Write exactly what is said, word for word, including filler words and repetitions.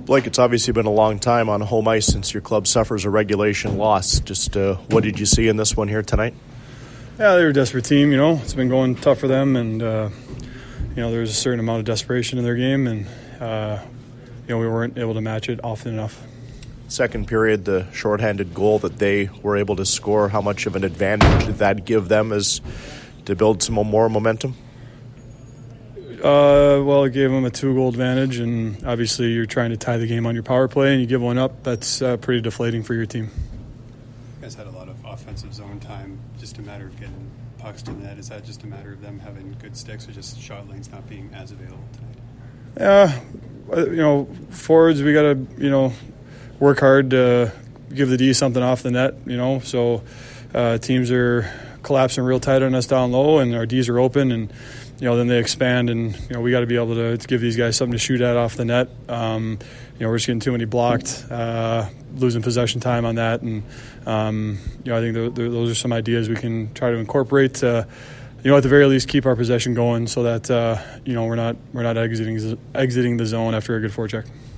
Blake, it's obviously been a long time on home ice since your club suffers a regulation loss. Just uh, what did you see in this one here tonight? Yeah, they were a desperate team, you know. It's been going tough for them, and, uh, you know, there was a certain amount of desperation in their game, and, uh, you know, we weren't able to match it often enough. Second period, the shorthanded goal that they were able to score, how much of an advantage did that give them as to build some more momentum? Uh, well, it gave them a two-goal advantage, and obviously you're trying to tie the game on your power play, and you give one up, that's uh, pretty deflating for your team. You guys had a lot of offensive zone time, just a matter of getting pucks to net. Is that just a matter of them having good sticks or just shot lanes not being as available tonight? Yeah, you know, forwards, we got to, you know, work hard to give the D something off the net, you know, so uh, teams are collapsing real tight on us down low, and our Ds are open, and you know, then they expand, and you know, we got to be able to, to give these guys something to shoot at off the net. Um, you know, we're just getting too many blocked, uh, losing possession time on that, and um, you know, I think th- th- those are some ideas we can try to incorporate to, you know, at the very least, keep our possession going, so that uh, you know, we're not we're not exiting exiting the zone after a good forecheck.